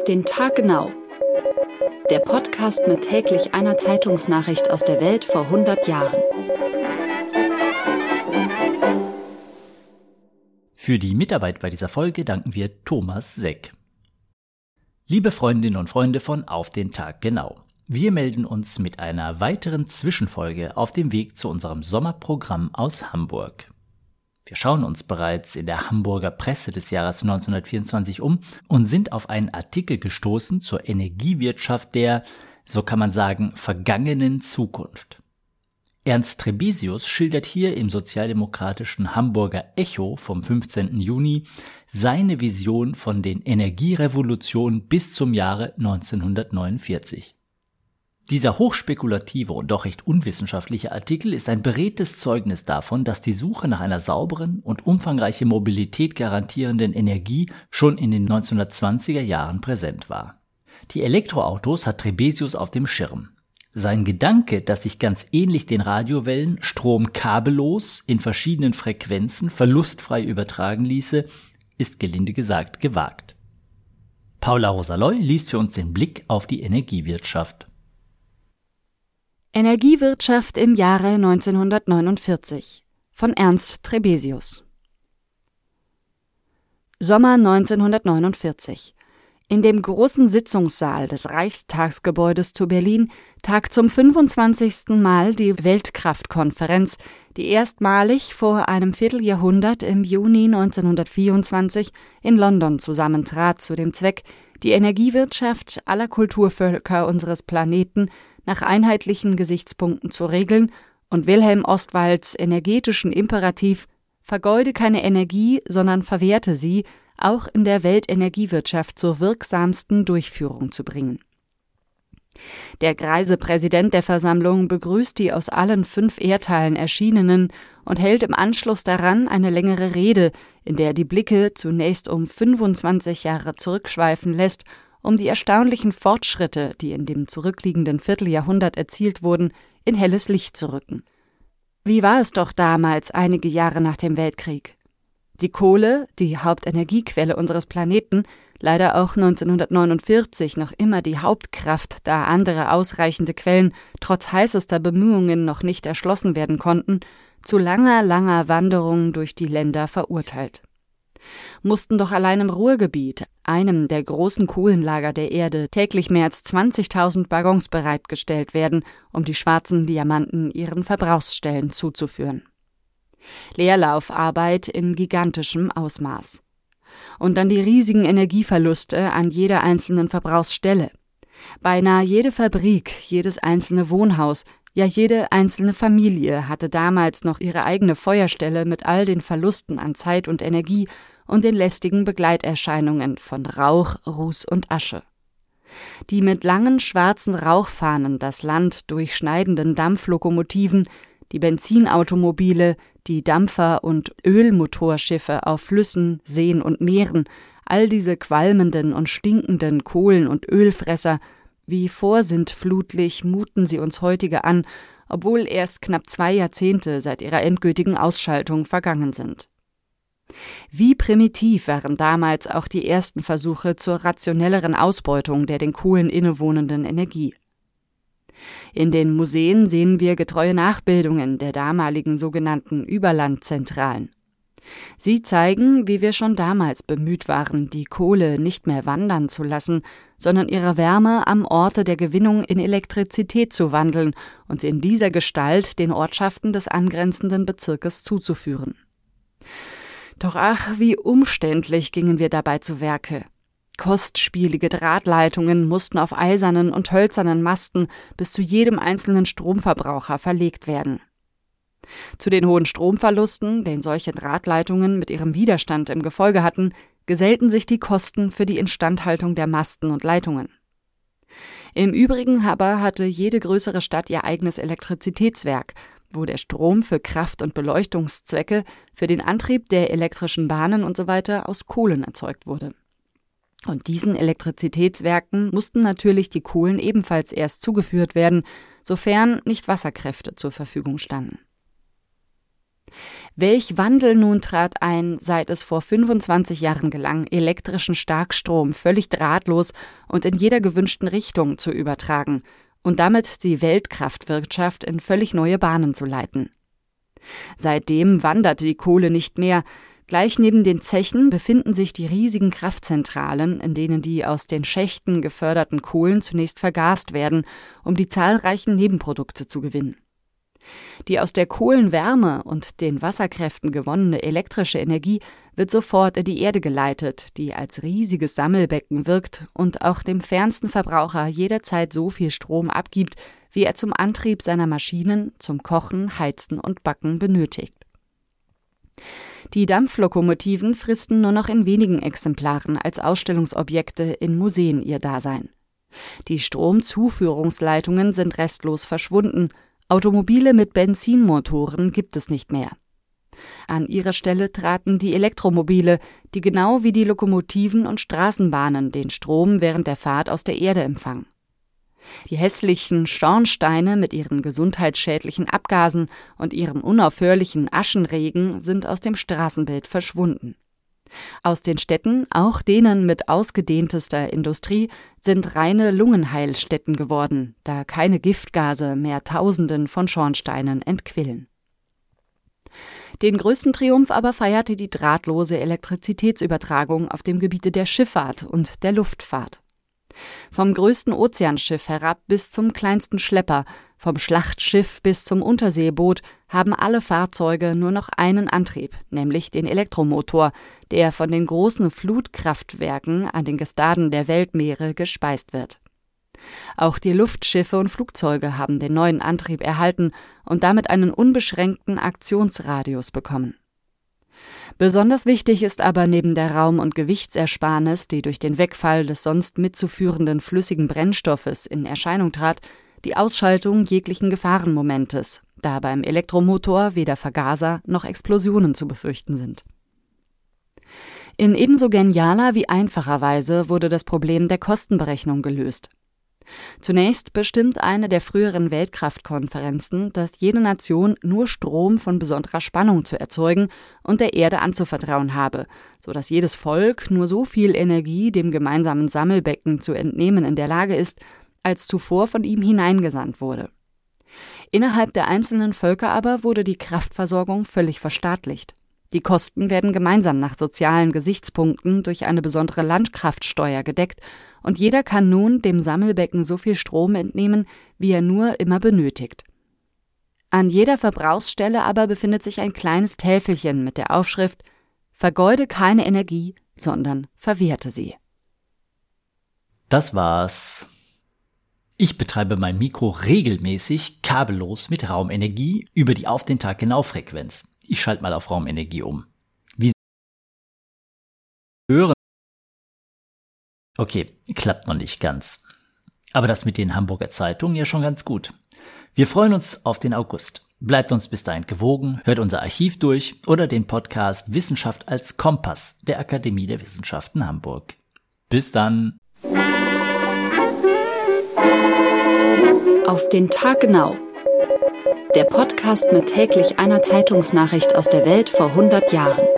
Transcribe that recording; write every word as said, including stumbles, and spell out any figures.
den Tag genau. Der Podcast mit täglich einer Zeitungsnachricht aus der Welt vor hundert Jahren. Für die Mitarbeit bei dieser Folge danken wir Thomas Seck. Liebe Freundinnen und Freunde von Auf den Tag genau. Wir melden uns mit einer weiteren Zwischenfolge auf dem Weg zu unserem Sommerprogramm aus Hamburg. Wir schauen uns bereits in der Hamburger Presse des Jahres neunzehnhundertvierundzwanzig um und sind auf einen Artikel gestoßen zur Energiewirtschaft der, so kann man sagen, vergangenen Zukunft. Ernst Trebesius schildert hier im sozialdemokratischen Hamburger Echo vom fünfzehnten Juni seine Vision von den Energierevolutionen bis zum Jahre neunzehnhundertneunundvierzig. Dieser hochspekulative und doch recht unwissenschaftliche Artikel ist ein beredtes Zeugnis davon, dass die Suche nach einer sauberen und umfangreiche Mobilität garantierenden Energie schon in den neunzehnhundertzwanziger Jahren präsent war. Die Elektroautos hat Trebesius auf dem Schirm. Sein Gedanke, dass sich ganz ähnlich den Radiowellen Strom kabellos in verschiedenen Frequenzen verlustfrei übertragen ließe, ist gelinde gesagt gewagt. Paula Rosaloy liest für uns den Blick auf die Energiewirtschaft. Energiewirtschaft im Jahre neunzehnhundertneunundvierzig von Ernst Trebesius. Sommer neunzehnhundertneunundvierzig. In dem großen Sitzungssaal des Reichstagsgebäudes zu Berlin tagt zum fünfundzwanzigsten Mal die Weltkraftkonferenz, die erstmalig vor einem Vierteljahrhundert im Juni neunzehnhundertvierundzwanzig in London zusammentrat, zu dem Zweck, die Energiewirtschaft aller Kulturvölker unseres Planeten nach einheitlichen Gesichtspunkten zu regeln und Wilhelm Ostwalds energetischen Imperativ »Vergeude keine Energie, sondern verwerte sie« auch in der Weltenergiewirtschaft zur wirksamsten Durchführung zu bringen. Der greise Präsident der Versammlung begrüßt die aus allen fünf Erdteilen erschienenen und hält im Anschluss daran eine längere Rede, in der er die Blicke zunächst um fünfundzwanzig Jahre zurückschweifen lässt, um die erstaunlichen Fortschritte, die in dem zurückliegenden Vierteljahrhundert erzielt wurden, in helles Licht zu rücken. Wie war es doch damals, einige Jahre nach dem Weltkrieg? Die Kohle, die Hauptenergiequelle unseres Planeten, leider auch neunzehnhundertneunundvierzig noch immer die Hauptkraft, da andere ausreichende Quellen trotz heißester Bemühungen noch nicht erschlossen werden konnten, zu langer, langer Wanderung durch die Länder verurteilt. Mussten doch allein im Ruhrgebiet, einem der großen Kohlenlager der Erde, täglich mehr als zwanzigtausend Waggons bereitgestellt werden, um die schwarzen Diamanten ihren Verbrauchsstellen zuzuführen. Leerlaufarbeit in gigantischem Ausmaß. Und dann die riesigen Energieverluste an jeder einzelnen Verbrauchsstelle. Beinahe jede Fabrik, jedes einzelne Wohnhaus, ja jede einzelne Familie hatte damals noch ihre eigene Feuerstelle mit all den Verlusten an Zeit und Energie und den lästigen Begleiterscheinungen von Rauch, Ruß und Asche. Die mit langen schwarzen Rauchfahnen das Land durchschneidenden Dampflokomotiven, die Benzinautomobile, die Dampfer- und Ölmotorschiffe auf Flüssen, Seen und Meeren, all diese qualmenden und stinkenden Kohlen- und Ölfresser, wie vorsintflutlich muten sie uns heutige an, obwohl erst knapp zwei Jahrzehnte seit ihrer endgültigen Ausschaltung vergangen sind. Wie primitiv waren damals auch die ersten Versuche zur rationelleren Ausbeutung der den Kohlen innewohnenden Energie. In den Museen sehen wir getreue Nachbildungen der damaligen sogenannten Überlandzentralen. Sie zeigen, wie wir schon damals bemüht waren, die Kohle nicht mehr wandern zu lassen, sondern ihre Wärme am Orte der Gewinnung in Elektrizität zu wandeln und sie in dieser Gestalt den Ortschaften des angrenzenden Bezirkes zuzuführen. Doch ach, wie umständlich gingen wir dabei zu Werke. Kostspielige Drahtleitungen mussten auf eisernen und hölzernen Masten bis zu jedem einzelnen Stromverbraucher verlegt werden. Zu den hohen Stromverlusten, den solche Drahtleitungen mit ihrem Widerstand im Gefolge hatten, gesellten sich die Kosten für die Instandhaltung der Masten und Leitungen. Im Übrigen aber hatte jede größere Stadt ihr eigenes Elektrizitätswerk, wo der Strom für Kraft- und Beleuchtungszwecke, für den Antrieb der elektrischen Bahnen usw. aus Kohlen erzeugt wurde. Und diesen Elektrizitätswerken mussten natürlich die Kohlen ebenfalls erst zugeführt werden, sofern nicht Wasserkräfte zur Verfügung standen. Welch Wandel nun trat ein, seit es vor fünfundzwanzig Jahren gelang, elektrischen Starkstrom völlig drahtlos und in jeder gewünschten Richtung zu übertragen und damit die Weltkraftwirtschaft in völlig neue Bahnen zu leiten. Seitdem wandert die Kohle nicht mehr. Gleich neben den Zechen befinden sich die riesigen Kraftzentralen, in denen die aus den Schächten geförderten Kohlen zunächst vergast werden, um die zahlreichen Nebenprodukte zu gewinnen. Die aus der Kohlenwärme und den Wasserkräften gewonnene elektrische Energie wird sofort in die Erde geleitet, die als riesiges Sammelbecken wirkt und auch dem fernsten Verbraucher jederzeit so viel Strom abgibt, wie er zum Antrieb seiner Maschinen, zum Kochen, Heizen und Backen benötigt. Die Dampflokomotiven fristen nur noch in wenigen Exemplaren als Ausstellungsobjekte in Museen ihr Dasein. Die Stromzuführungsleitungen sind restlos verschwunden. Automobile mit Benzinmotoren gibt es nicht mehr. An ihre Stelle traten die Elektromobile, die genau wie die Lokomotiven und Straßenbahnen den Strom während der Fahrt aus der Erde empfangen. Die hässlichen Schornsteine mit ihren gesundheitsschädlichen Abgasen und ihrem unaufhörlichen Aschenregen sind aus dem Straßenbild verschwunden. Aus den Städten, auch denen mit ausgedehntester Industrie, sind reine Lungenheilstätten geworden, da keine Giftgase mehr Tausenden von Schornsteinen entquillen. Den größten Triumph aber feierte die drahtlose Elektrizitätsübertragung auf dem Gebiete der Schifffahrt und der Luftfahrt. Vom größten Ozeanschiff herab bis zum kleinsten Schlepper, vom Schlachtschiff bis zum Unterseeboot haben alle Fahrzeuge nur noch einen Antrieb, nämlich den Elektromotor, der von den großen Flutkraftwerken an den Gestaden der Weltmeere gespeist wird. Auch die Luftschiffe und Flugzeuge haben den neuen Antrieb erhalten und damit einen unbeschränkten Aktionsradius bekommen. Besonders wichtig ist aber neben der Raum- und Gewichtsersparnis, die durch den Wegfall des sonst mitzuführenden flüssigen Brennstoffes in Erscheinung trat, die Ausschaltung jeglichen Gefahrenmomentes, da beim Elektromotor weder Vergaser noch Explosionen zu befürchten sind. In ebenso genialer wie einfacher Weise wurde das Problem der Kostenberechnung gelöst. Zunächst bestimmt eine der früheren Weltkraftkonferenzen, dass jede Nation nur Strom von besonderer Spannung zu erzeugen und der Erde anzuvertrauen habe, so dass jedes Volk nur so viel Energie dem gemeinsamen Sammelbecken zu entnehmen in der Lage ist, als zuvor von ihm hineingesandt wurde. Innerhalb der einzelnen Völker aber wurde die Kraftversorgung völlig verstaatlicht. Die Kosten werden gemeinsam nach sozialen Gesichtspunkten durch eine besondere Landkraftsteuer gedeckt und jeder kann nun dem Sammelbecken so viel Strom entnehmen, wie er nur immer benötigt. An jeder Verbrauchsstelle aber befindet sich ein kleines Täfelchen mit der Aufschrift: Vergeude keine Energie, sondern verwerte sie. Das war's. Ich betreibe mein Mikro regelmäßig kabellos mit Raumenergie über die Auf den Tag genau Frequenz. Ich schalte mal auf Raumenergie um. Wie Sie hören. Okay, klappt noch nicht ganz. Aber das mit den Hamburger Zeitungen ja schon ganz gut. Wir freuen uns auf den August. Bleibt uns bis dahin gewogen, hört unser Archiv durch oder den Podcast Wissenschaft als Kompass der Akademie der Wissenschaften Hamburg. Bis dann. Auf den Tag genau. Der Podcast mit täglich einer Zeitungsnachricht aus der Welt vor hundert Jahren.